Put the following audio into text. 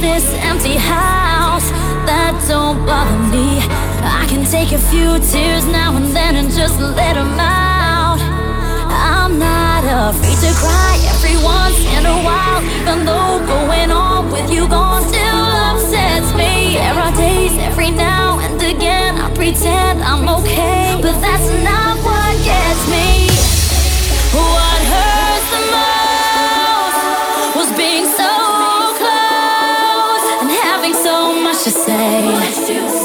this empty house. That don't bother me. I can take a few tears now and then and just let them out. I'm not afraid to cry every once in a while, even though going on with you gone still upsets me. There are days every now and again I pretend I'm okay, but that's not what gets me. What hurts the most was being so close and having so much to say.